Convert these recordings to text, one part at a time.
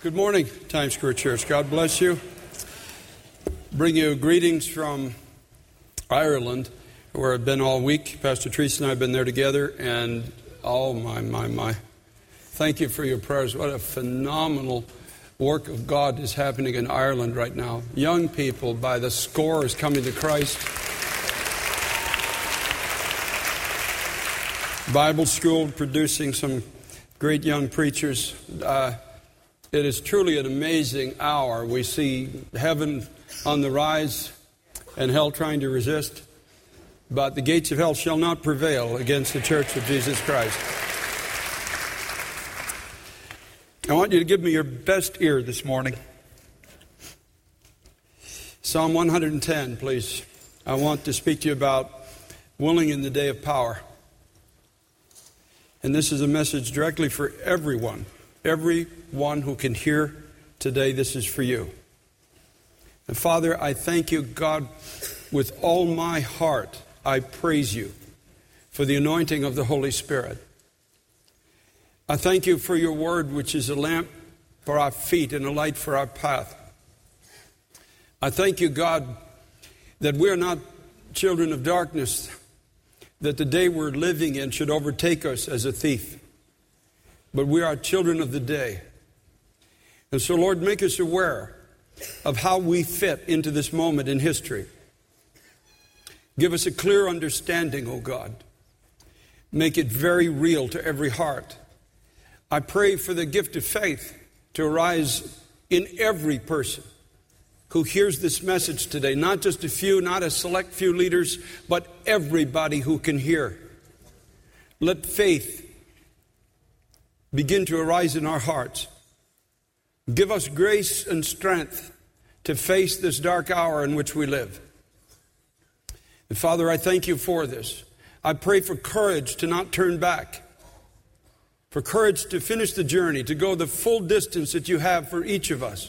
Good morning, Times Square Church. God bless you. Bring you greetings from Ireland, where I've been all week. Pastor Teresa and I have been there together, and oh my. Thank you for your prayers. What a phenomenal work of God is happening in Ireland right now. Young people by the scores coming to Christ. Bible school producing some great young preachers. It is truly an amazing hour. We see heaven on the rise and hell trying to resist. But the gates of hell shall not prevail against the church of Jesus Christ. I want you to give me your best ear this morning. Psalm 110, please. I want to speak to you about willing in the day of power. And this is a message directly for everyone. Everyone who can hear today, this is for you. And Father, I thank you, God, with all my heart, I praise you for the anointing of the Holy Spirit. I thank you for your word, which is a lamp for our feet and a light for our path. I thank you, God, that we are not children of darkness, that the day we're living in should overtake us as a thief. But we are children of the day. And so, Lord, make us aware of how we fit into this moment in history. Give us a clear understanding, O God. Make it very real to every heart. I pray for the gift of faith to arise in every person who hears this message today. Not just a few, not a select few leaders, but everybody who can hear. Let faith begin to arise in our hearts. Give us grace and strength to face this dark hour in which we live. And Father, I thank you for this. I pray for courage to not turn back, for courage to finish the journey, to go the full distance that you have for each of us.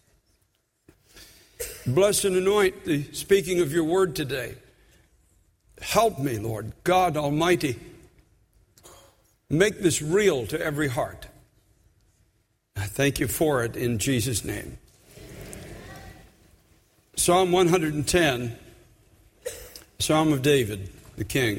Bless and anoint the speaking of your word today. Help me, Lord God Almighty. Make this real to every heart. I thank you for it in Jesus' name. Psalm 110, Psalm of David, the king.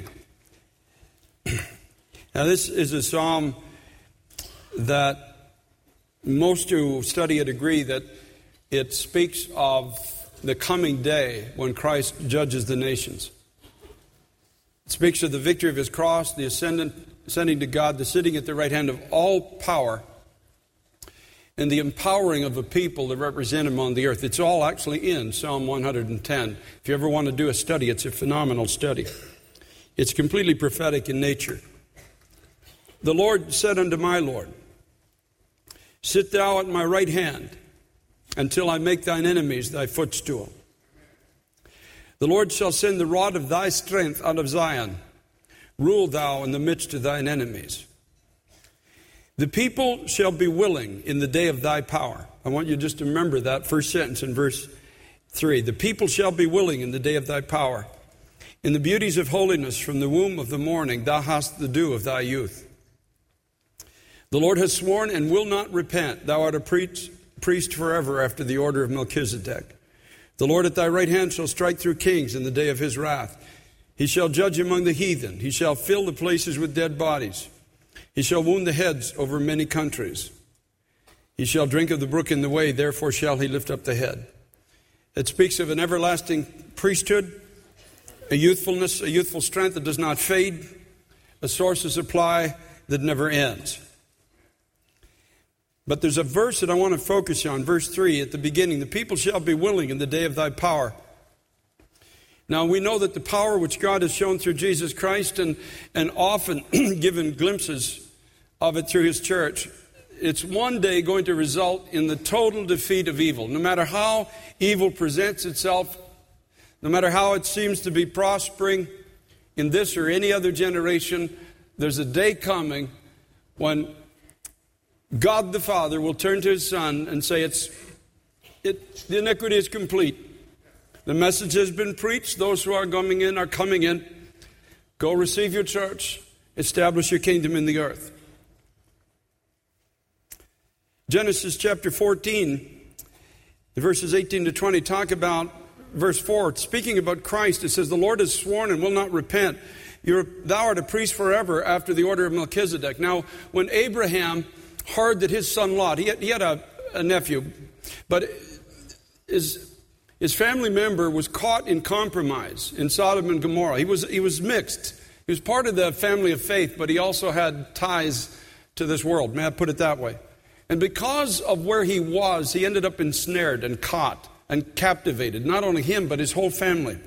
Now this is a psalm that most who study it agree that it speaks of the coming day when Christ judges the nations. It speaks of the victory of his cross, the ascending to God, the sitting at the right hand of all power, and the empowering of a people to represent him on the earth. It's all actually in Psalm 110. If you ever want to do a study, it's a phenomenal study. It's completely prophetic in nature. The Lord said unto my Lord, sit thou at my right hand until I make thine enemies thy footstool. The Lord shall send the rod of thy strength out of Zion. Rule thou in the midst of thine enemies. The people shall be willing in the day of thy power. I want you just to remember that first sentence in verse 3. The people shall be willing in the day of thy power. In the beauties of holiness from the womb of the morning, thou hast the dew of thy youth. The Lord has sworn and will not repent. Thou art a priest forever after the order of Melchizedek. The Lord at thy right hand shall strike through kings in the day of his wrath. He shall judge among the heathen. He shall fill the places with dead bodies. He shall wound the heads over many countries. He shall drink of the brook in the way, therefore shall he lift up the head. It speaks of an everlasting priesthood, a youthfulness, a youthful strength that does not fade, a source of supply that never ends. But there's a verse that I want to focus on, verse 3 at the beginning. The people shall be willing in the day of thy power. Now we know that the power which God has shown through Jesus Christ and often given glimpses of it through his church, it's one day going to result in the total defeat of evil. No matter how evil presents itself, no matter how it seems to be prospering in this or any other generation, there's a day coming when God the Father will turn to his Son and say, the iniquity is complete. The message has been preached. Those who are coming in are coming in. Go receive your church. Establish your kingdom in the earth. Genesis chapter 14, verses 18 to 20, talk about verse 4. Speaking about Christ, it says, "The Lord has sworn and will not repent. Thou art a priest forever after the order of Melchizedek." Now, when Abraham heard that his son Lot, he had a nephew, but his family member was caught in compromise in Sodom and Gomorrah. He was mixed. He was part of the family of faith, but he also had ties to this world. May I put it that way? And because of where he was, he ended up ensnared and caught and captivated. Not only him, but his whole family.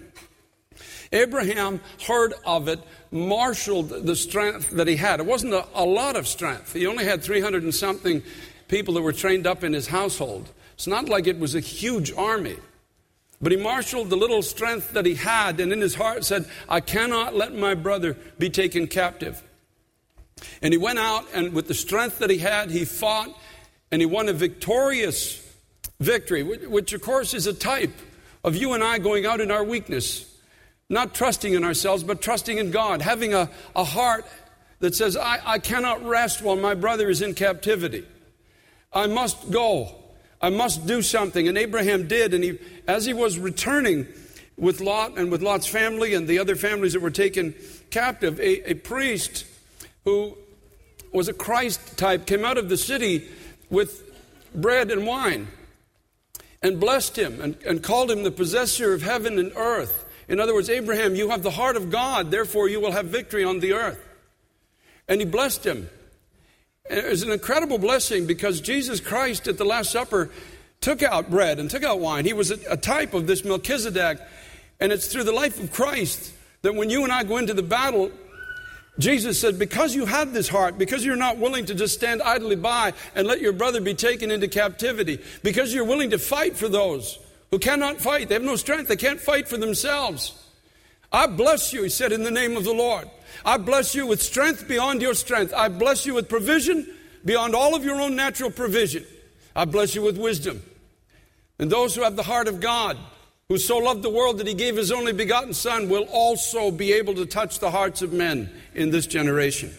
Abraham heard of it, marshaled the strength that he had. It wasn't a lot of strength. He only had 300 and something people that were trained up in his household. It's not like it was a huge army. But he marshaled the little strength that he had, and in his heart said, "I cannot let my brother be taken captive." And he went out, and with the strength that he had, he fought, and he won a victorious victory, which of course is a type of you and I going out in our weakness. Not trusting in ourselves, but trusting in God. Having a heart that says, I cannot rest while my brother is in captivity. I must go. I must do something. And Abraham did. And as he was returning with Lot and with Lot's family and the other families that were taken captive, a priest who was a Christ type came out of the city with bread and wine and blessed him and called him the possessor of heaven and earth. In other words, Abraham, you have the heart of God, therefore you will have victory on the earth. And he blessed him. And it was an incredible blessing because Jesus Christ at the Last Supper took out bread and took out wine. He was a type of this Melchizedek. And it's through the life of Christ that when you and I go into the battle, Jesus said, because you have this heart, because you're not willing to just stand idly by and let your brother be taken into captivity, because you're willing to fight for those who cannot fight. They have no strength. They can't fight for themselves. I bless you, he said, in the name of the Lord. I bless you with strength beyond your strength. I bless you with provision beyond all of your own natural provision. I bless you with wisdom. And those who have the heart of God, who so loved the world that he gave his only begotten Son, will also be able to touch the hearts of men in this generation.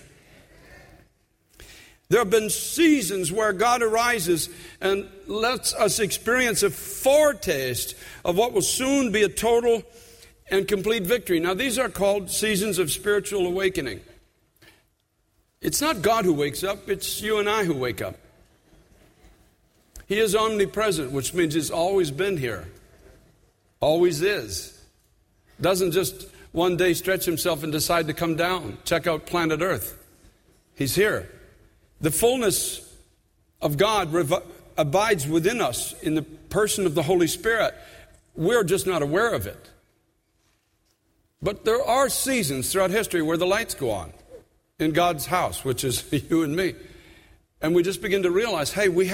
There have been seasons where God arises and lets us experience a foretaste of what will soon be a total and complete victory. Now, these are called seasons of spiritual awakening. It's not God who wakes up, it's you and I who wake up. He is omnipresent, which means he's always been here. Always is. Doesn't just one day stretch himself and decide to come down, check out planet Earth. He's here. The fullness of God abides within us in the person of the Holy Spirit. We're just not aware of it. But there are seasons throughout history where the lights go on in God's house, which is you and me. And we just begin to realize, hey, we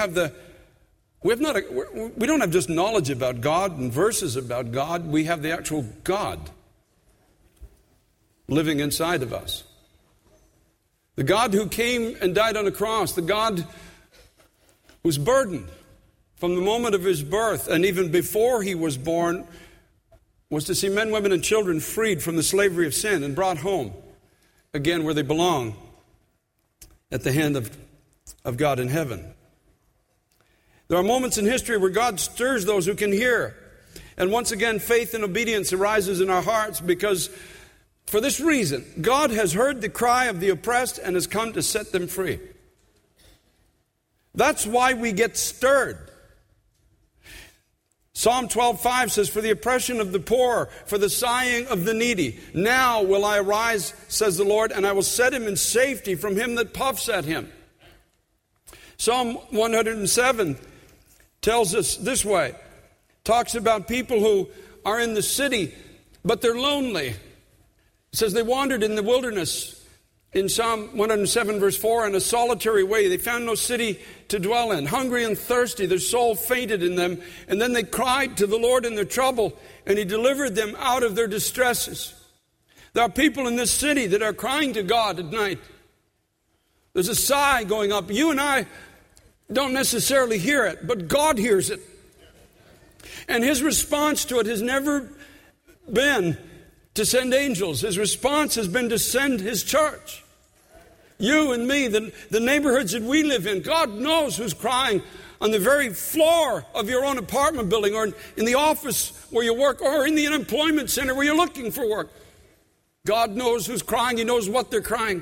don't have just knowledge about God and verses about God. We have the actual God living inside of us. The God who came and died on a cross, the God whose burden from the moment of his birth and even before he was born was to see men, women, and children freed from the slavery of sin and brought home again where they belong at the hand of God in heaven. There are moments in history where God stirs those who can hear. And once again, faith and obedience arises in our hearts because for this reason, God has heard the cry of the oppressed and has come to set them free. That's why we get stirred. Psalm 12:5 says, "For the oppression of the poor, for the sighing of the needy, now will I arise, says the Lord, and I will set him in safety from him that puffs at him." Psalm 107 tells us this way, talks about people who are in the city, but they're lonely. It says they wandered in the wilderness in Psalm 107 verse 4 in a solitary way. They found no city to dwell in. Hungry and thirsty, their soul fainted in them. And then they cried to the Lord in their trouble, and he delivered them out of their distresses. There are people in this city that are crying to God at night. There's a sigh going up. You and I don't necessarily hear it, but God hears it. And his response to it has never been to send angels. His response has been to send his church. You and me, the neighborhoods that we live in. God knows who's crying on the very floor of your own apartment building, or in the office where you work, or in the unemployment center where you're looking for work. God knows who's crying. He knows what they're crying.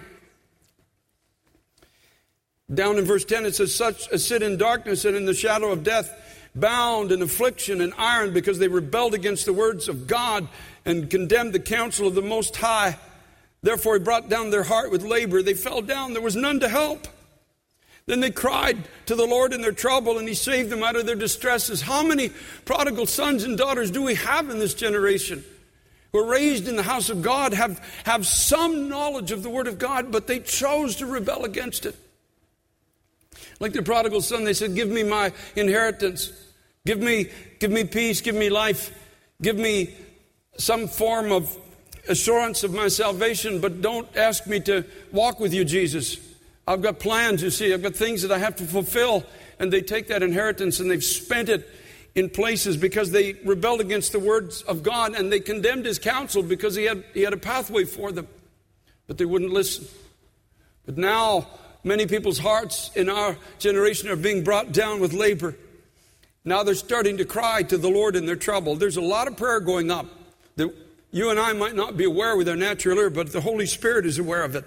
Down in verse 10 it says, such as sit in darkness and in the shadow of death, bound in affliction and iron, because they rebelled against the words of God and condemned the counsel of the Most High. Therefore he brought down their heart with labor. They fell down. There was none to help. Then they cried to the Lord in their trouble, and he saved them out of their distresses. How many prodigal sons and daughters do we have in this generation who are raised in the house of God, have some knowledge of the Word of God, but they chose to rebel against it? Like the prodigal son, they said, give me my inheritance. Give me peace. Give me life. Give me some form of assurance of my salvation, but don't ask me to walk with you, Jesus. I've got plans, you see. I've got things that I have to fulfill. And they take that inheritance and they've spent it in places because they rebelled against the words of God, and they condemned his counsel because he had a pathway for them. But they wouldn't listen. But now many people's hearts in our generation are being brought down with labor. Now they're starting to cry to the Lord in their trouble. There's a lot of prayer going up that you and I might not be aware with our natural ear, but the Holy Spirit is aware of it.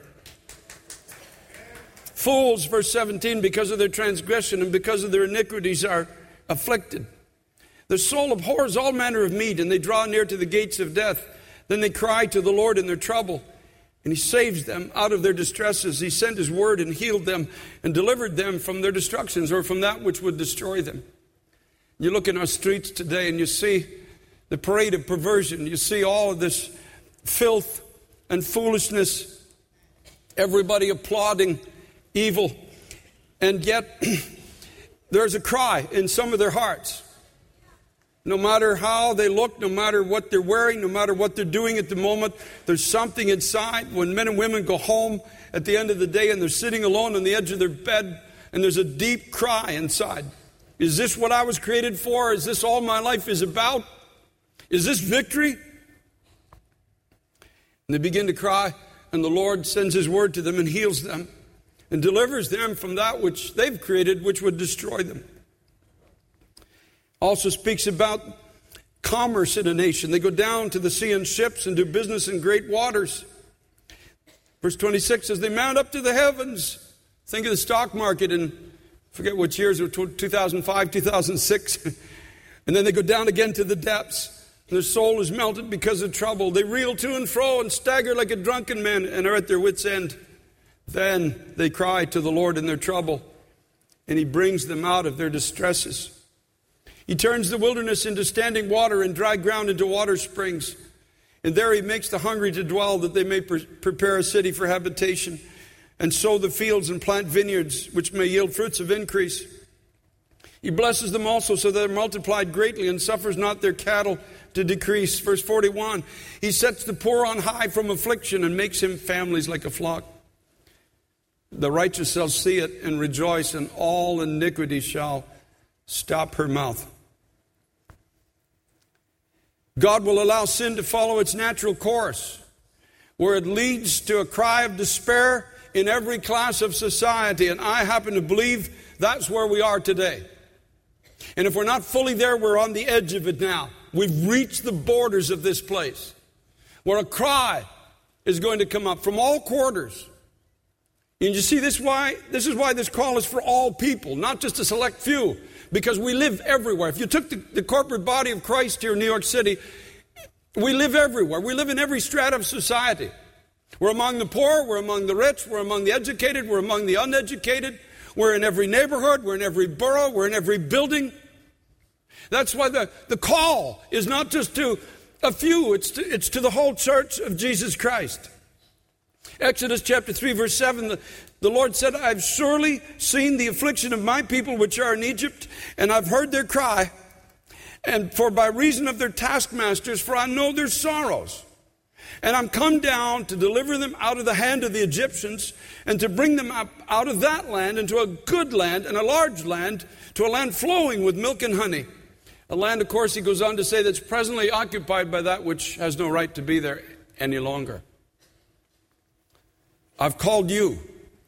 Fools, verse 17, because of their transgression and because of their iniquities are afflicted. The soul abhors all manner of meat, and they draw near to the gates of death. Then they cry to the Lord in their trouble, and he saves them out of their distresses. He sent his word and healed them and delivered them from their destructions, or from that which would destroy them. You look in our streets today and you see the parade of perversion. You see all of this filth and foolishness. Everybody applauding evil. And yet there's a cry in some of their hearts. No matter how they look, no matter what they're wearing, no matter what they're doing at the moment, there's something inside. When men and women go home at the end of the day and they're sitting alone on the edge of their bed, and there's a deep cry inside. Is this what I was created for? Is this all my life is about? Is this victory? And they begin to cry, and the Lord sends his word to them and heals them and delivers them from that which they've created, which would destroy them. Also speaks about commerce in a nation. They go down to the sea in ships and do business in great waters. Verse 26 says, they mount up to the heavens. Think of the stock market in, forget which years, 2005, 2006. And then they go down again to the depths. Their soul is melted because of trouble. They reel to and fro and stagger like a drunken man and are at their wits' end. Then they cry to the Lord in their trouble, and he brings them out of their distresses. He turns the wilderness into standing water and dry ground into water springs. And there he makes the hungry to dwell, that they may prepare a city for habitation, and sow the fields and plant vineyards, which may yield fruits of increase. He blesses them also so that they're multiplied greatly, and suffers not their cattle to decrease. Verse 41, he sets the poor on high from affliction and makes him families like a flock. The righteous shall see it and rejoice, and all iniquity shall stop her mouth. God will allow sin to follow its natural course, where it leads to a cry of despair in every class of society. And I happen to believe that's where we are today. And if we're not fully there, we're on the edge of it now. We've reached the borders of this place, where a cry is going to come up from all quarters. And you see, this is why this call is for all people, not just a select few. Because we live everywhere. If you took the corporate body of Christ here in New York City, we live everywhere. We live in every strata of society. We're among the poor, we're among the rich, we're among the educated, we're among the uneducated. We're in every neighborhood, we're in every borough, we're in every building. That's why the call is not just to a few, it's to the whole church of Jesus Christ. Exodus chapter 3, verse 7, the Lord said, I've surely seen the affliction of my people which are in Egypt, and I've heard their cry, and for by reason of their taskmasters, for I know their sorrows. And I'm come down to deliver them out of the hand of the Egyptians, and to bring them up out of that land into a good land and a large land, to a land flowing with milk and honey. A land, of course, he goes on to say, that's presently occupied by that which has no right to be there any longer. I've called you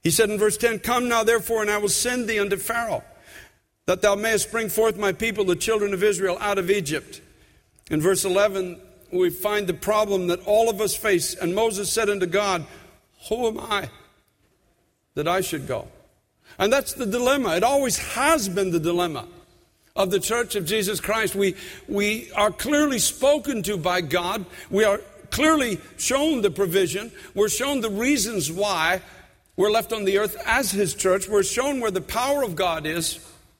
He said in verse 10, "Come now therefore, and I will send thee unto Pharaoh, that thou mayest bring forth my people, the children of Israel, out of Egypt." In verse 11, we find the problem that all of us face. "And Moses said unto God, Who am I that I should go?" And that's the dilemma. It always has been the dilemma of the Church of Jesus Christ. We are clearly spoken to by God. We are clearly shown the provision. We're shown the reasons why we're left on the earth as His church. We're shown where the power of God is.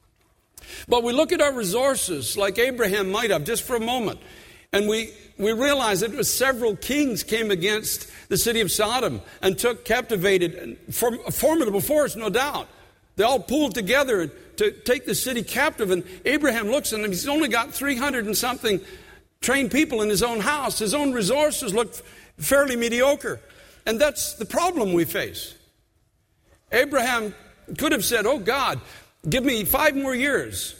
But we look at our resources like Abraham might have just for a moment. And we realize that it was several kings came against the city of Sodom and captivated a formidable force, no doubt. They all pooled together to take the city captive. And Abraham looks and he's only got 300 and something trained people in his own house. His own resources look fairly mediocre. And that's the problem we face. Abraham could have said, "Oh God, give me 5 more years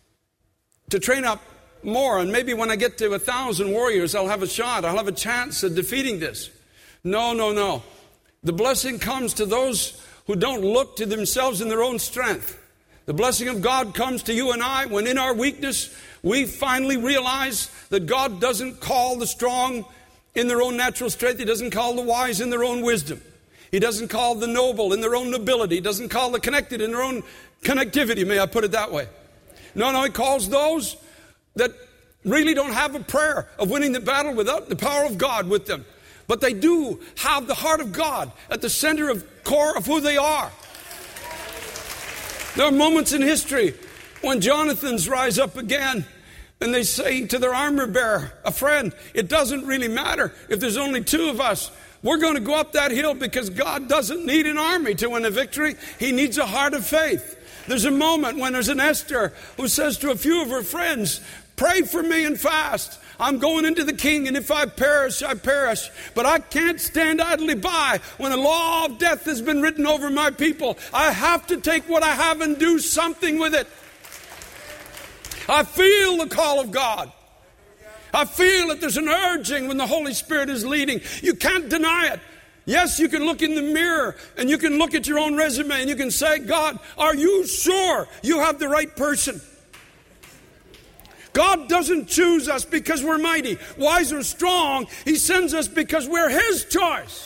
to train up more, and maybe when I get to 1,000 warriors, I'll have a shot. I'll have a chance of defeating this." No. The blessing comes to those who don't look to themselves in their own strength. The blessing of God comes to you and I when in our weakness we finally realize that God doesn't call the strong in their own natural strength. He doesn't call the wise in their own wisdom. He doesn't call the noble in their own nobility. He doesn't call the connected in their own connectivity, may I put it that way. No, He calls those that really don't have a prayer of winning the battle without the power of God with them. But they do have the heart of God at the center of core of who they are. There are moments in history when Jonathans rise up again and they say to their armor bearer, a friend, "It doesn't really matter if there's only 2 of us. We're going to go up that hill because God doesn't need an army to win a victory. He needs a heart of faith." There's a moment when there's an Esther who says to a few of her friends, "Pray for me and fast. I'm going into the king, and if I perish, I perish. But I can't stand idly by when the law of death has been written over my people. I have to take what I have and do something with it." I feel the call of God. I feel that there's an urging when the Holy Spirit is leading. You can't deny it. Yes, you can look in the mirror and you can look at your own resume and you can say, "God, are you sure you have the right person?" God doesn't choose us because we're mighty, wise, or strong. He sends us because we're His choice.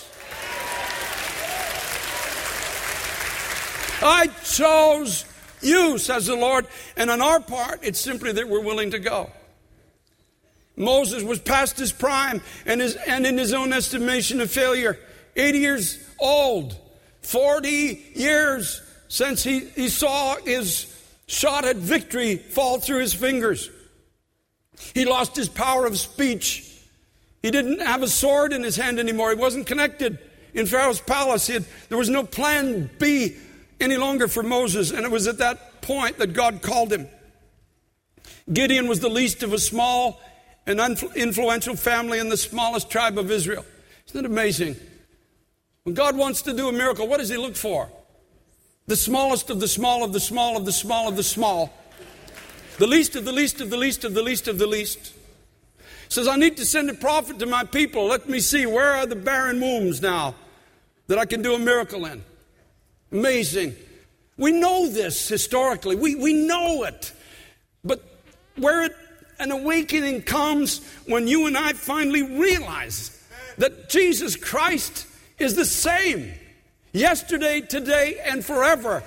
"I chose you," says the Lord. And on our part, it's simply that we're willing to go. Moses was past his prime and in his own estimation a failure. 80 years old, 40 years since he saw his shot at victory fall through his fingers. He lost his power of speech. He didn't have a sword in his hand anymore. He wasn't connected in Pharaoh's palace. There was no plan B any longer for Moses, and it was at that point that God called him. Gideon was the least of a small and influential family in the smallest tribe of Israel. Isn't it amazing? When God wants to do a miracle, what does He look for? The smallest of the small of the small of the small of the small. The least of the least of the least of the least of the least. He says, "I need to send a prophet to my people. Let me see, where are the barren wombs now that I can do a miracle in?" Amazing. We know this historically. We know it. But where an awakening comes when you and I finally realize that Jesus Christ is the same yesterday, today, and forever.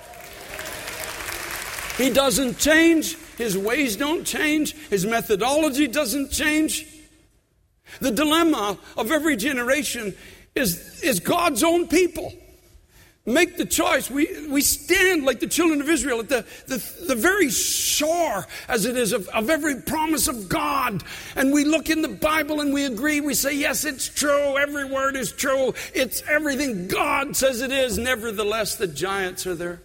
He doesn't change. His ways don't change. His methodology doesn't change. The dilemma of every generation is God's own people. Make the choice. We stand like the children of Israel at the very shore, as it is, of every promise of God. And we look in the Bible and we agree. We say, yes, it's true. Every word is true. It's everything God says it is. Nevertheless, the giants are there.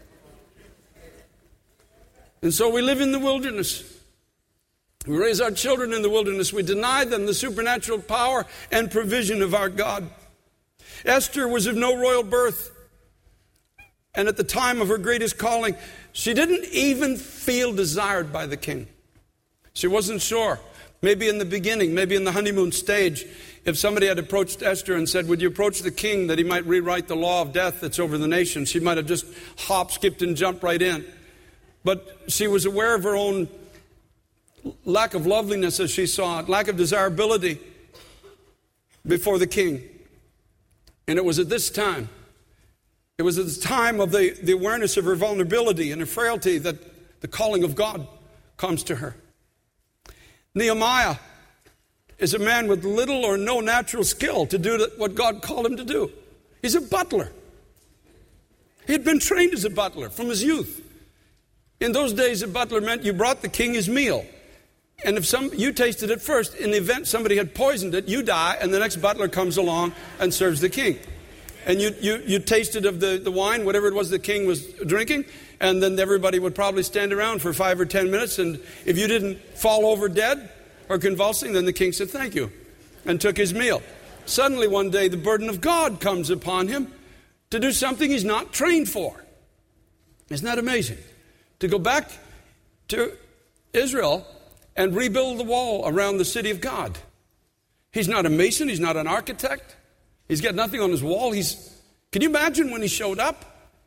And so we live in the wilderness. We raise our children in the wilderness. We deny them the supernatural power and provision of our God. Esther was of no royal birth. And at the time of her greatest calling, she didn't even feel desired by the king. She wasn't sure. Maybe in the beginning, maybe in the honeymoon stage, if somebody had approached Esther and said, would you approach the king that he might rewrite the law of death that's over the nation? She might have just hopped, skipped, and jumped right in. But she was aware of her own lack of loveliness as she saw it, lack of desirability before the king. And it was at this time, it was at the time of the awareness of her vulnerability and her frailty that the calling of God comes to her. Nehemiah is a man with little or no natural skill to do what God called him to do. He's a butler. He had been trained as a butler from his youth. In those days, a butler meant you brought the king his meal. And if you tasted it first, in the event somebody had poisoned it, you die, and the next butler comes along and serves the king. And you tasted of the wine, whatever it was the king was drinking, and then everybody would probably stand around for 5 or 10 minutes, and if you didn't fall over dead or convulsing, then the king said thank you and took his meal. Suddenly one day the burden of God comes upon him to do something he's not trained for. Isn't that amazing? To go back to Israel and rebuild the wall around the city of God. He's not a mason, he's not an architect. He's got nothing on his wall. Can you imagine when he showed up?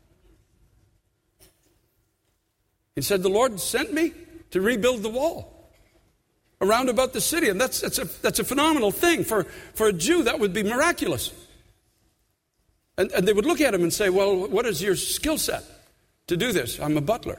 He said, the Lord sent me to rebuild the wall around about the city. And that's a phenomenal thing. For a Jew, that would be miraculous. And they would look at him and say, well, what is your skill set to do this? I'm a butler.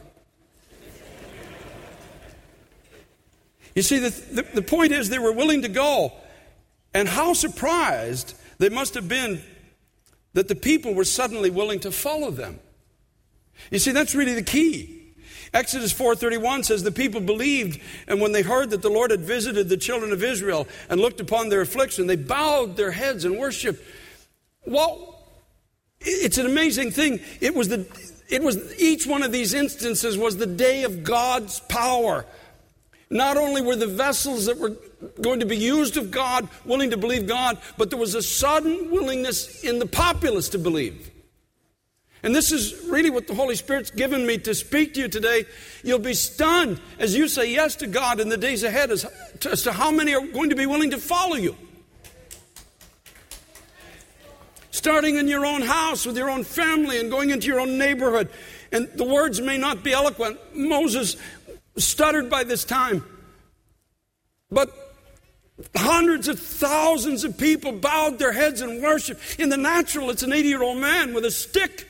You see, the point is they were willing to go. And how surprised they must have been that the people were suddenly willing to follow them. You see, that's really the key. Exodus 4:31 says the people believed, and when they heard that the Lord had visited the children of Israel and looked upon their affliction, they bowed their heads and worshiped. Well, it's an amazing thing. It was each one of these instances was the day of God's power. Not only were the vessels that were going to be used of God willing to believe God, but there was a sudden willingness in the populace to believe. And this is really what the Holy Spirit's given me to speak to you today. You'll be stunned as you say yes to God in the days ahead as to how many are going to be willing to follow you. Starting in your own house with your own family and going into your own neighborhood. And the words may not be eloquent. Moses stuttered by this time. But hundreds of thousands of people bowed their heads and worshiped. In the natural, it's an 80-year-old man with a stick.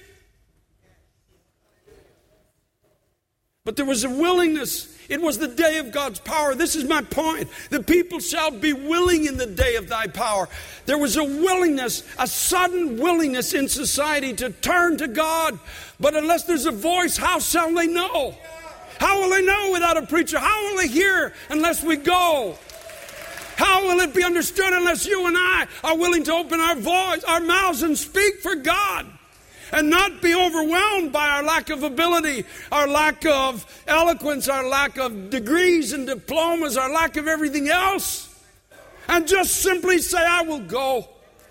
But there was a willingness. It was the day of God's power. This is my point. The people shall be willing in the day of thy power. There was a willingness, a sudden willingness in society to turn to God. But unless there's a voice, how shall they know? How will they know without a preacher? How will they hear unless we go? How will it be understood unless you and I are willing to open our voice, our mouths, and speak for God? And not be overwhelmed by our lack of ability, our lack of eloquence, our lack of degrees and diplomas, our lack of everything else. And just simply say, I will go.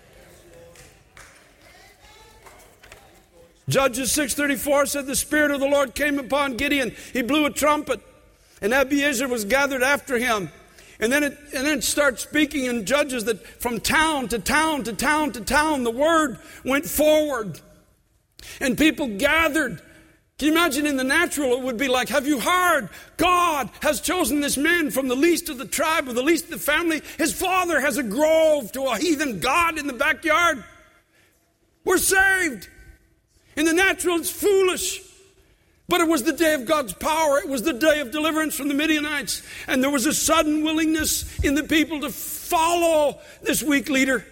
Judges 6:34 said the Spirit of the Lord came upon Gideon. He blew a trumpet, and Abiezer was gathered after him. And then it starts speaking in Judges that from town to town to town to town, the word went forward. And people gathered. Can you imagine in the natural it would be like, have you heard? God has chosen this man from the least of the tribe or the least of the family. His father has a grove to a heathen god in the backyard. We're saved. In the natural it's foolish. But it was the day of God's power. It was the day of deliverance from the Midianites. And there was a sudden willingness in the people to follow this weak leader.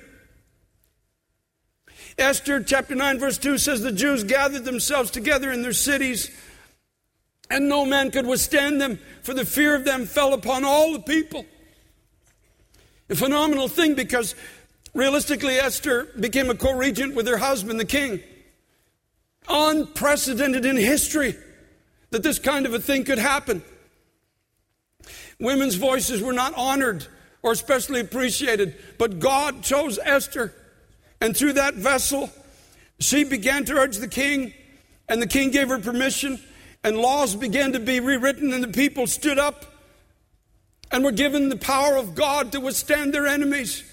Esther chapter 9 verse 2 says the Jews gathered themselves together in their cities, and no man could withstand them, for the fear of them fell upon all the people. A phenomenal thing, because realistically Esther became a co-regent with her husband, the king. Unprecedented in history that this kind of a thing could happen. Women's voices were not honored or especially appreciated, but God chose Esther. And through that vessel, she began to urge the king, and the king gave her permission, and laws began to be rewritten, and the people stood up and were given the power of God to withstand their enemies.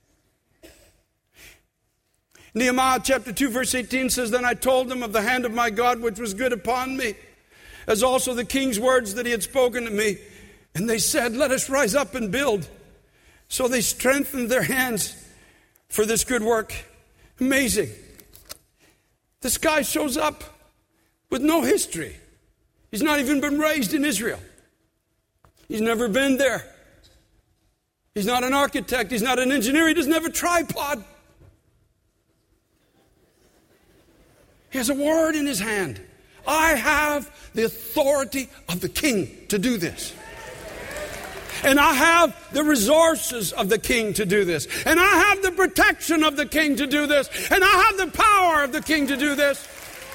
Nehemiah chapter 2 verse 18 says, "Then I told them of the hand of my God which was good upon me, as also the king's words that he had spoken to me. And they said, let us rise up and build. So they strengthened their hands for this good work." Amazing. This guy shows up with no history. He's not even been raised in Israel. He's never been there. He's not an architect. He's not an engineer. He doesn't have a tripod. He has a word in his hand. I have the authority of the king to do this. And I have the resources of the king to do this. And I have the protection of the king to do this. And I have the power of the king to do this.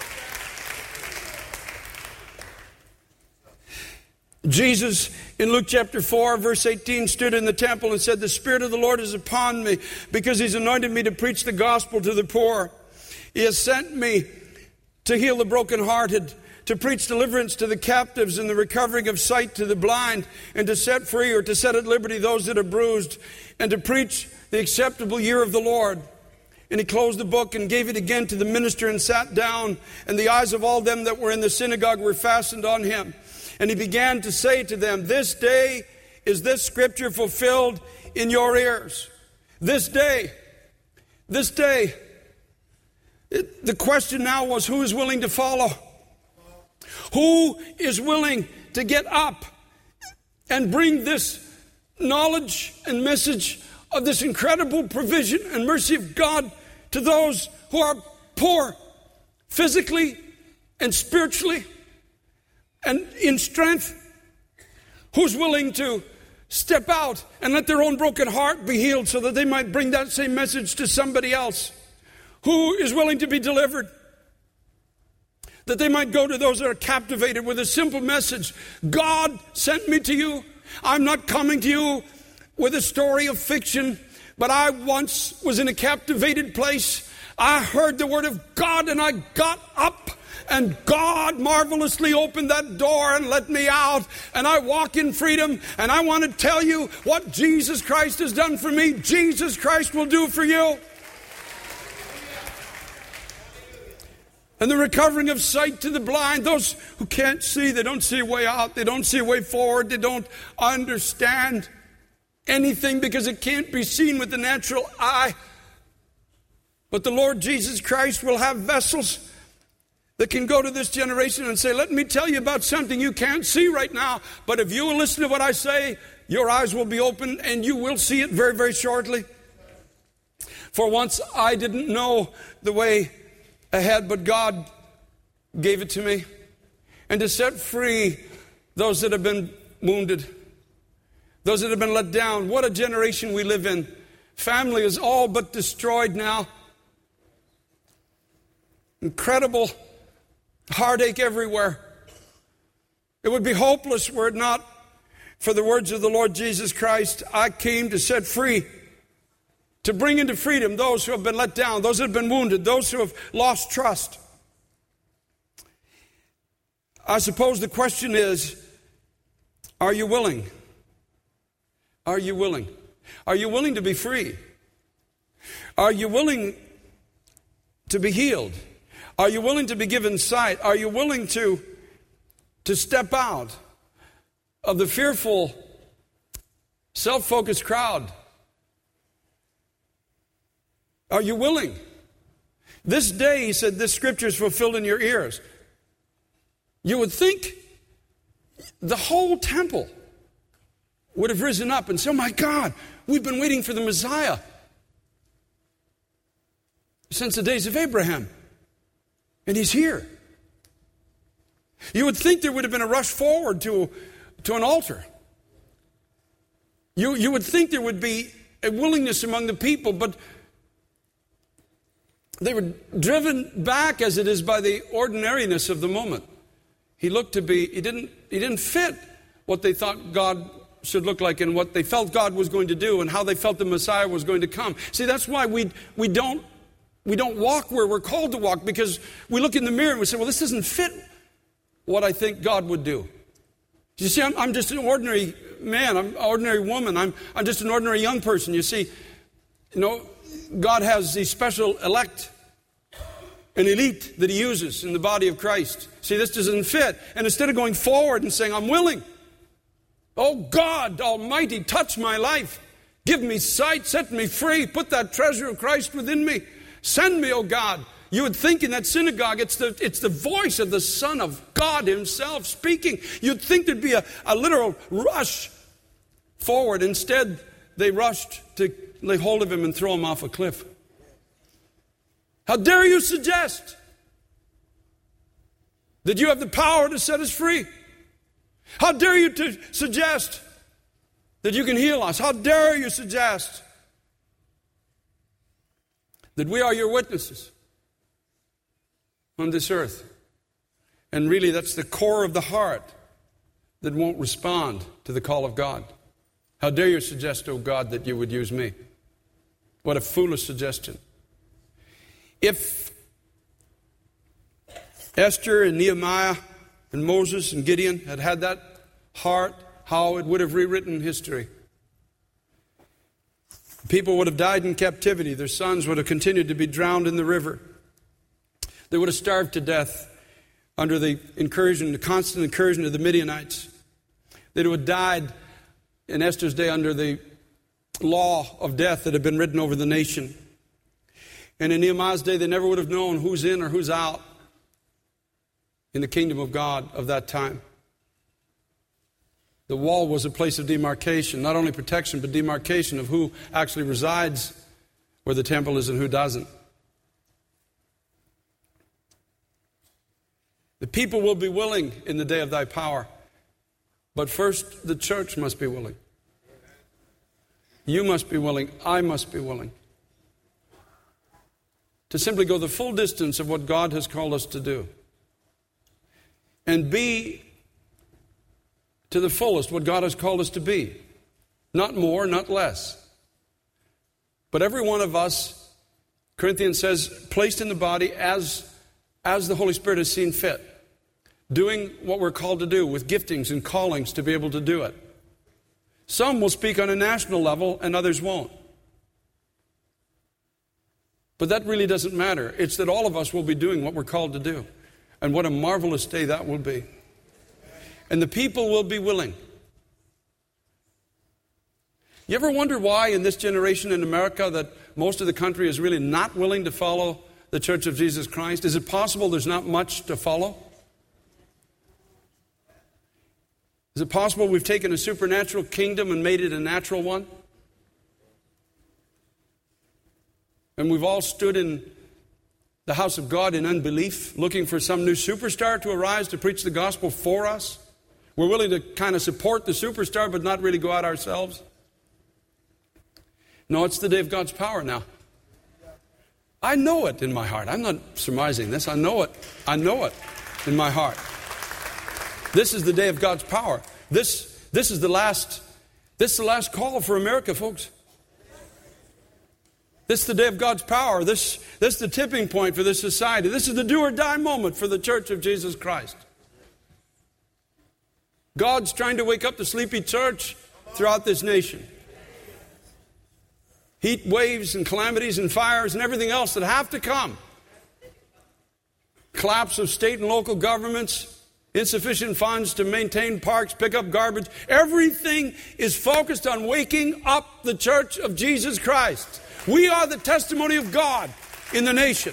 Jesus, in Luke chapter 4, verse 18, stood in the temple and said, "The Spirit of the Lord is upon me, because he's anointed me to preach the gospel to the poor. He has sent me to heal the brokenhearted, to preach deliverance to the captives and the recovering of sight to the blind, and to set free or to set at liberty those that are bruised, and to preach the acceptable year of the Lord." And he closed the book and gave it again to the minister and sat down. And the eyes of all them that were in the synagogue were fastened on him. And he began to say to them, "This day is this scripture fulfilled in your ears." This day. This day. The question now was, who is willing to follow? Who is willing to get up and bring this knowledge and message of this incredible provision and mercy of God to those who are poor physically and spiritually and in strength? Who's willing to step out and let their own broken heart be healed so that they might bring that same message to somebody else? Who is willing to be delivered, that they might go to those that are captivated with a simple message? God sent me to you. I'm not coming to you with a story of fiction, but I once was in a captivated place. I heard the word of God and I got up, and God marvelously opened that door and let me out, and I walk in freedom. And I want to tell you what Jesus Christ has done for me, Jesus Christ will do for you. And the recovering of sight to the blind, those who can't see, they don't see a way out, they don't see a way forward, they don't understand anything because it can't be seen with the natural eye. But the Lord Jesus Christ will have vessels that can go to this generation and say, let me tell you about something you can't see right now, but if you will listen to what I say, your eyes will be open and you will see it very, very shortly. For once I didn't know the way ahead, but God gave it to me. And to set free those that have been wounded, those that have been let down. What a generation we live in. Family is all but destroyed now. Incredible heartache everywhere. It would be hopeless were it not for the words of the Lord Jesus Christ. I came to set free, to bring into freedom those who have been let down, those that have been wounded, those who have lost trust. I suppose the question is, are you willing? Are you willing? Are you willing to be free? Are you willing to be healed? Are you willing to be given sight? Are you willing to step out of the fearful, self-focused crowd? Are you willing? This day, he said, this scripture is fulfilled in your ears. You would think the whole temple would have risen up and said, oh my God, we've been waiting for the Messiah since the days of Abraham. And he's here. You would think there would have been a rush forward to an altar. You would think there would be a willingness among the people, but they were driven back as it is by the ordinariness of the moment. He didn't fit what they thought God should look like and what they felt God was going to do and how they felt the Messiah was going to come. See, that's why we don't walk where we're called to walk, because we look in the mirror and we say, well, this doesn't fit what I think God would do. You see, I'm just an ordinary man. I'm an ordinary woman. I'm just an ordinary young person. You see, God has these special elect, an elite that he uses in the body of Christ. See, this doesn't fit. And instead of going forward and saying, I'm willing. Oh, God Almighty, touch my life. Give me sight, set me free. Put that treasure of Christ within me. Send me, oh God. You would think in that synagogue, it's the voice of the Son of God himself speaking. You'd think there'd be a literal rush forward. Instead, they rushed to lay hold of him and throw him off a cliff. How dare you suggest that you have the power to set us free? How dare you to suggest that you can heal us? How dare you suggest that we are your witnesses on this earth? And really, that's the core of the heart that won't respond to the call of God. How dare you suggest, oh God, that you would use me? What a foolish suggestion. If Esther and Nehemiah and Moses and Gideon had that heart, how it would have rewritten history. People would have died in captivity. Their sons would have continued to be drowned in the river. They would have starved to death under the constant incursion of the Midianites. They would have died in Esther's day under the law of death that had been written over the nation. And in Nehemiah's day, they never would have known who's in or who's out in the kingdom of God of that time. The wall was a place of demarcation, not only protection, but demarcation of who actually resides where the temple is and who doesn't. The people will be willing in the day of thy power, but first the church must be willing. You must be willing, I must be willing to simply go the full distance of what God has called us to do. And be to the fullest what God has called us to be. Not more, not less. But every one of us, Corinthians says, placed in the body as the Holy Spirit has seen fit. Doing what we're called to do with giftings and callings to be able to do it. Some will speak on a national level and others won't. But that really doesn't matter. It's that all of us will be doing what we're called to do. And what a marvelous day that will be. And the people will be willing. You ever wonder why in this generation in America that most of the country is really not willing to follow the Church of Jesus Christ? Is it possible there's not much to follow? Is it possible we've taken a supernatural kingdom and made it a natural one? And we've all stood in the house of God in unbelief, looking for some new superstar to arise to preach the gospel for us. We're willing to kind of support the superstar, but not really go out ourselves. No, it's the day of God's power now. I know it in my heart. I'm not surmising this. I know it. I know it in my heart. This is the day of God's power. This is the last call for America, folks. This is the day of God's power. This is the tipping point for this society. This is the do or die moment for the Church of Jesus Christ. God's trying to wake up the sleepy church throughout this nation. Heat waves and calamities and fires and everything else that have to come. Collapse of state and local governments. Insufficient funds to maintain parks, pick up garbage. Everything is focused on waking up the Church of Jesus Christ. We are the testimony of God in the nation.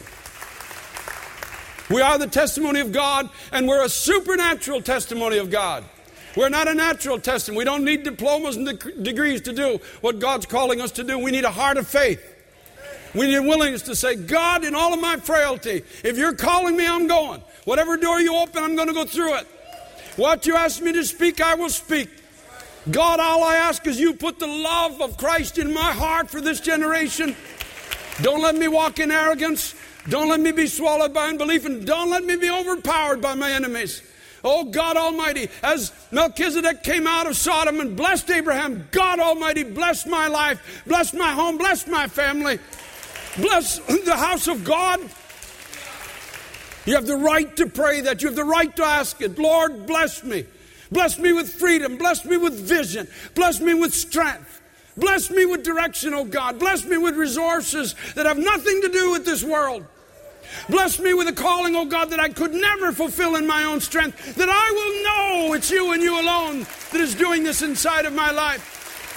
We are the testimony of God, and we're a supernatural testimony of God. We're not a natural testimony. We don't need diplomas and degrees to do what God's calling us to do. We need a heart of faith. We need a willingness to say, God, in all of my frailty, if you're calling me, I'm going. Whatever door you open, I'm going to go through it. What you ask me to speak, I will speak. God, all I ask is you put the love of Christ in my heart for this generation. Don't let me walk in arrogance. Don't let me be swallowed by unbelief. And don't let me be overpowered by my enemies. Oh, God Almighty, as Melchizedek came out of Sodom and blessed Abraham, God Almighty, bless my life, bless my home, bless my family, bless the house of God. You have the right to pray that. You have the right to ask it. Lord, bless me. Bless me with freedom. Bless me with vision. Bless me with strength. Bless me with direction, oh God. Bless me with resources that have nothing to do with this world. Bless me with a calling, oh God, that I could never fulfill in my own strength. That I will know it's you and you alone that is doing this inside of my life.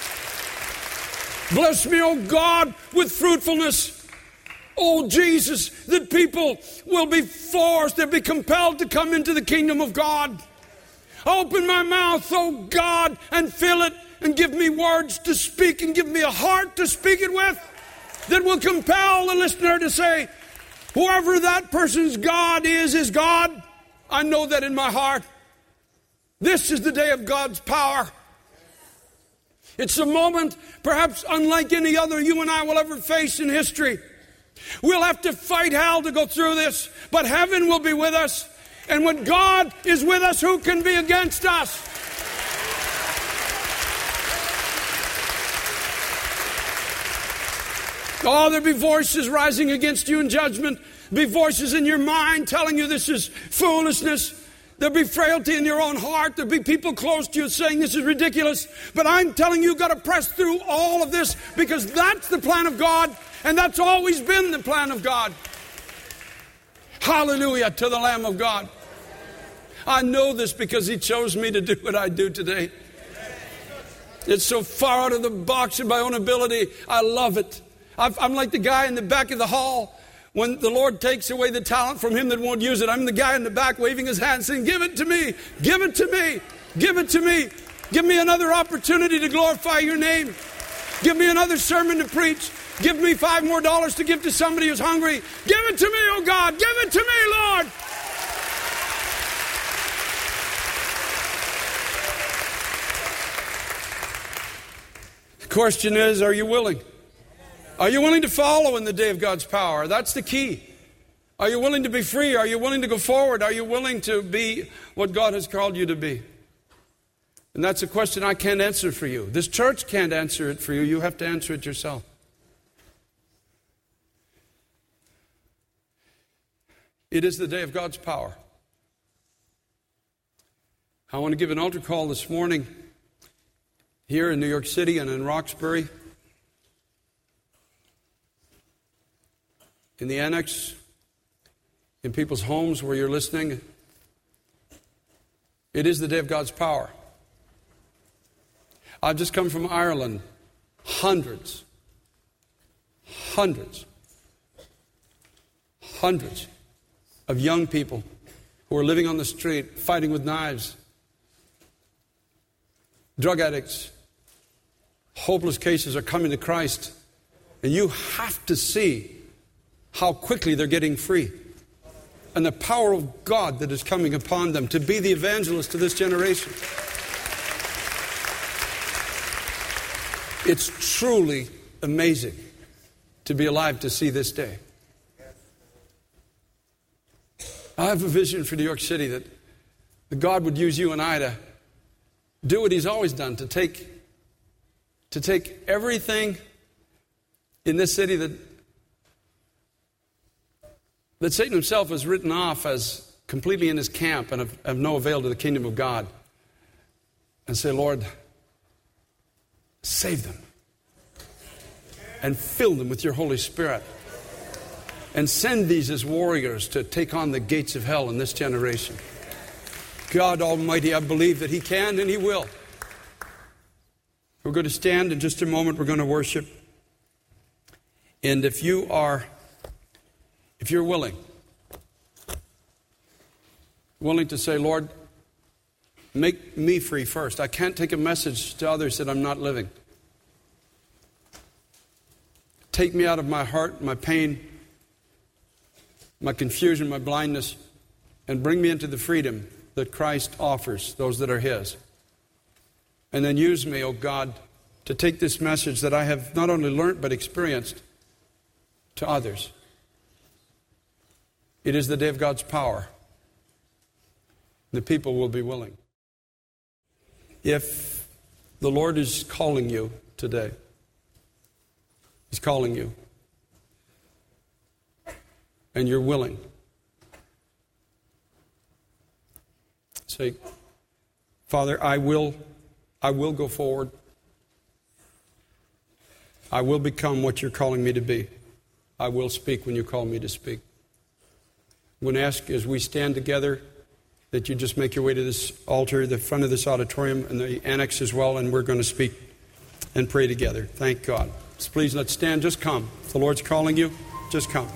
Bless me, oh God, with fruitfulness. Oh Jesus, that people will be forced, they'll be compelled to come into the kingdom of God. Open my mouth, oh God, and fill it, and give me words to speak, and give me a heart to speak it with, that will compel the listener to say, whoever that person's God is God. I know that in my heart. This is the day of God's power. It's a moment perhaps unlike any other you and I will ever face in history. We'll have to fight hell to go through this, but heaven will be with us. And when God is with us, who can be against us? Oh, there'll be voices rising against you in judgment. There'll be voices in your mind telling you this is foolishness. There'll be frailty in your own heart. There'll be people close to you saying this is ridiculous. But I'm telling you, you've got to press through all of this, because that's the plan of God, and that's always been the plan of God. Hallelujah to the Lamb of God. I know this because He chose me to do what I do today. It's so far out of the box in my own ability. I love it. I'm like the guy in the back of the hall. When the Lord takes away the talent from him that won't use it, I'm the guy in the back waving his hand saying, give it to me, give it to me, give it to me. Give me another opportunity to glorify your name. Give me another sermon to preach. Give me $5 more to give to somebody who's hungry. Give it to me, oh God. Give it to me, Lord. The question is, are you willing? Are you willing to follow in the day of God's power? That's the key. Are you willing to be free? Are you willing to go forward? Are you willing to be what God has called you to be? And that's a question I can't answer for you. This church can't answer it for you. You have to answer it yourself. It is the day of God's power. I want to give an altar call this morning here in New York City and in Roxbury. In the annex, in people's homes where you're listening. It is the day of God's power. I've just come from Ireland. Hundreds of young people who are living on the street, fighting with knives. Drug addicts. Hopeless cases are coming to Christ. And you have to see how quickly they're getting free. And the power of God that is coming upon them to be the evangelist to this generation. It's truly amazing to be alive to see this day. I have a vision for New York City that God would use you and I to do what He's always done, to take everything in this city that Satan himself has written off as completely in his camp and of no avail to the kingdom of God, and say, Lord, save them and fill them with your Holy Spirit and send these as warriors to take on the gates of hell in this generation. God Almighty, I believe that He can and He will. We're going to stand in just a moment. We're going to worship. And if you're willing to say, Lord, make me free first. I can't take a message to others that I'm not living. Take me out of my heart, my pain, my confusion, my blindness, and bring me into the freedom that Christ offers those that are His. And then use me, oh God, to take this message that I have not only learned but experienced to others. It is the day of God's power. The people will be willing. If the Lord is calling you today, He's calling you, and you're willing, say, Father, I will go forward. I will become what you're calling me to be. I will speak when you call me to speak. I'm going to ask as we stand together that you just make your way to this altar, the front of this auditorium, and the annex as well, and we're going to speak and pray together. Thank God. So please, let's stand. Just come. If the Lord's calling you, just come.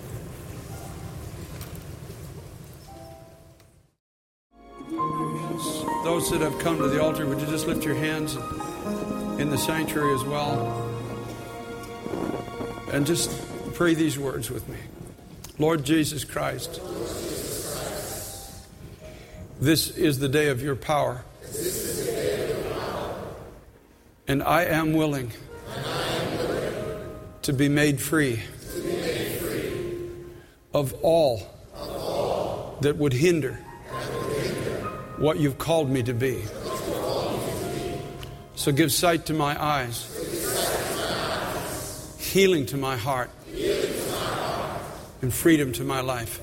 Those that have come to the altar, would you just lift your hands in the sanctuary as well? And just pray these words with me. Lord Jesus Christ, this is the day of your power. And I am willing to be made free of all that would hinder what you've called me to be. So give sight to my eyes, healing to my heart, and freedom to my life.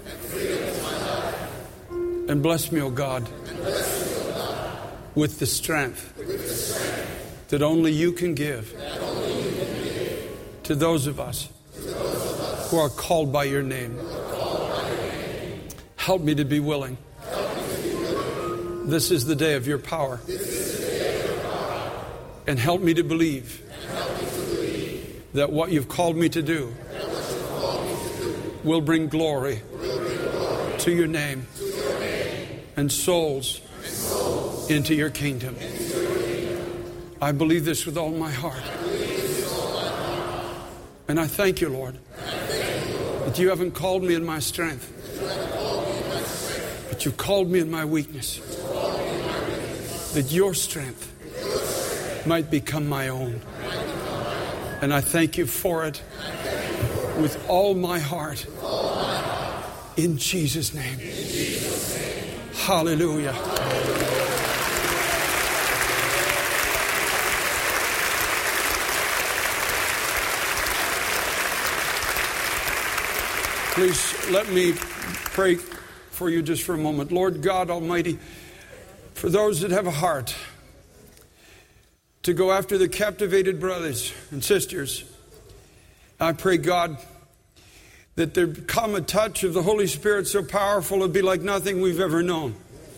And bless me, O God, with the strength that only you can give to those of us who are called by your name. Help me to be willing. This is the day of your power. And help me to believe that what you've called me to do will bring glory to your name and souls into your kingdom. I believe this with all my heart. And I thank you, Lord, that you haven't called me in my strength, but you've called me in my weakness, that your strength might become my own. And I thank you for it with all my heart. In Jesus' name. Hallelujah. Please let me pray for you just for a moment. Lord God Almighty, for those that have a heart to go after the captivated brothers and sisters, I pray, God, that there come a touch of the Holy Spirit so powerful it'll be like nothing we've ever known.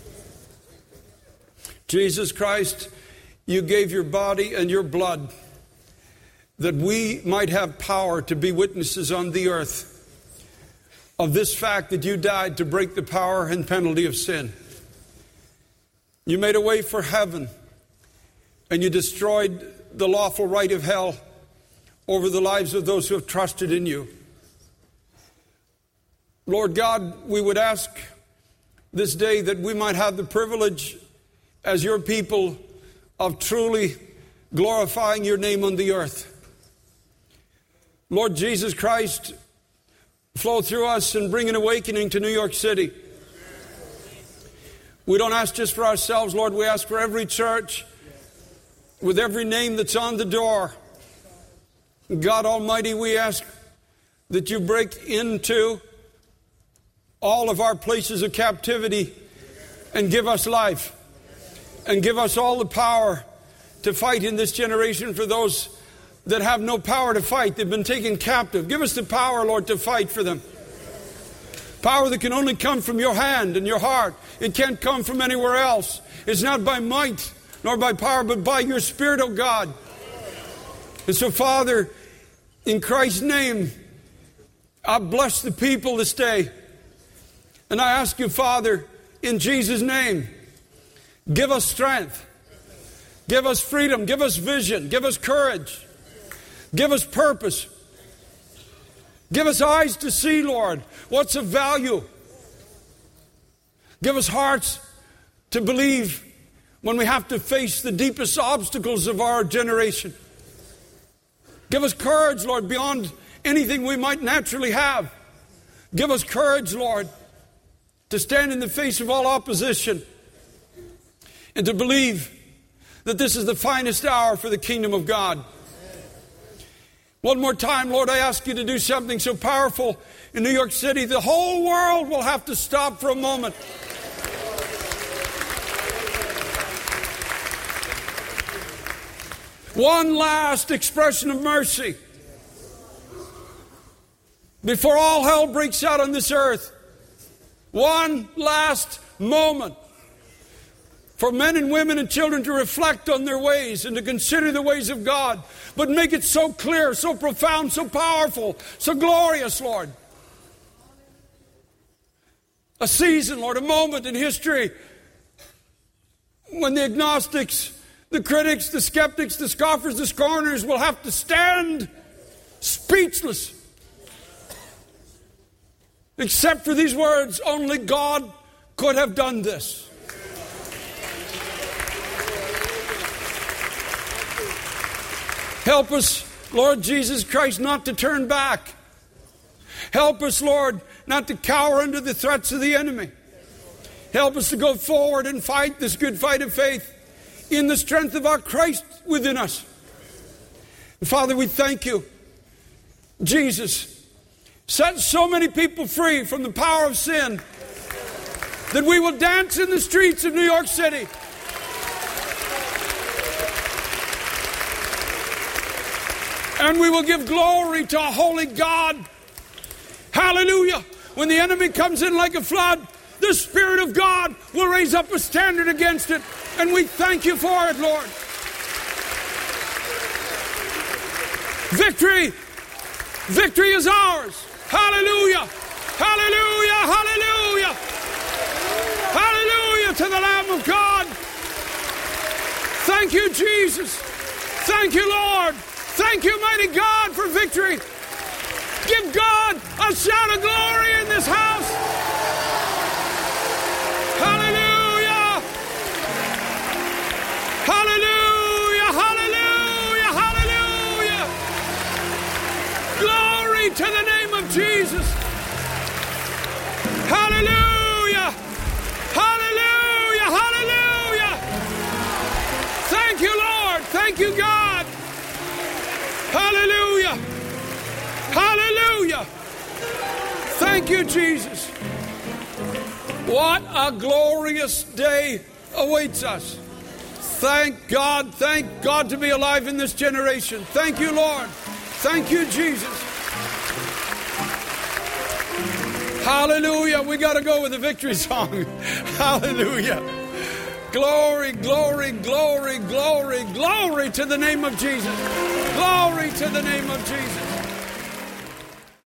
Jesus Christ, you gave your body and your blood that we might have power to be witnesses on the earth of this fact that you died to break the power and penalty of sin. You made a way for heaven, and you destroyed the lawful right of hell over the lives of those who have trusted in you. Lord God, we would ask this day that we might have the privilege as your people of truly glorifying your name on the earth. Lord Jesus Christ, flow through us and bring an awakening to New York City. We don't ask just for ourselves, Lord. We ask for every church with every name that's on the door. God Almighty, we ask that you break into all of our places of captivity and give us life and give us all the power to fight in this generation for those that have no power to fight. They've been taken captive. Give us the power, Lord, to fight for them. Power that can only come from your hand and your heart. It can't come from anywhere else. It's not by might nor by power, but by your Spirit, O God. And so, Father, in Christ's name, I bless the people this day. And I ask you, Father, in Jesus' name, give us strength. Give us freedom. Give us vision. Give us courage. Give us purpose. Give us eyes to see, Lord, what's of value. Give us hearts to believe when we have to face the deepest obstacles of our generation. Give us courage, Lord, beyond anything we might naturally have. Give us courage, Lord, to stand in the face of all opposition and to believe that this is the finest hour for the kingdom of God. One more time, Lord, I ask you to do something so powerful in New York City. The whole world will have to stop for a moment One last expression of mercy before all hell breaks out on this earth. One last moment for men and women and children to reflect on their ways and to consider the ways of God, but make it so clear, so profound, so powerful, so glorious, Lord. A season, Lord, a moment in history when the agnostics, the critics, the skeptics, the scoffers, the scorners will have to stand speechless. Except for these words, only God could have done this. Help us, Lord Jesus Christ, not to turn back. Help us, Lord, not to cower under the threats of the enemy. Help us to go forward and fight this good fight of faith in the strength of our Christ within us. And Father, we thank you. Jesus, set so many people free from the power of sin that we will dance in the streets of New York City. And we will give glory to a holy God. Hallelujah. When the enemy comes in like a flood, the Spirit of God will raise up a standard against it. And we thank you for it, Lord. Victory. Victory is ours. Hallelujah. Hallelujah. Hallelujah. Hallelujah to the Lamb of God. Thank you, Jesus. Thank you, Lord. Thank you, mighty God, for victory. Give God a shout of glory in this house. Hallelujah. Hallelujah. Hallelujah. Hallelujah. Glory to the name of Jesus. Hallelujah. Hallelujah. Hallelujah. Thank you, Lord. Thank you, God. Hallelujah. Hallelujah. Thank you, Jesus. What a glorious day awaits us. Thank God to be alive in this generation. Thank you, Lord. Thank you, Jesus. Hallelujah. We got to go with the victory song. Hallelujah. Glory, glory, glory, glory, glory to the name of Jesus. Glory to the name of Jesus.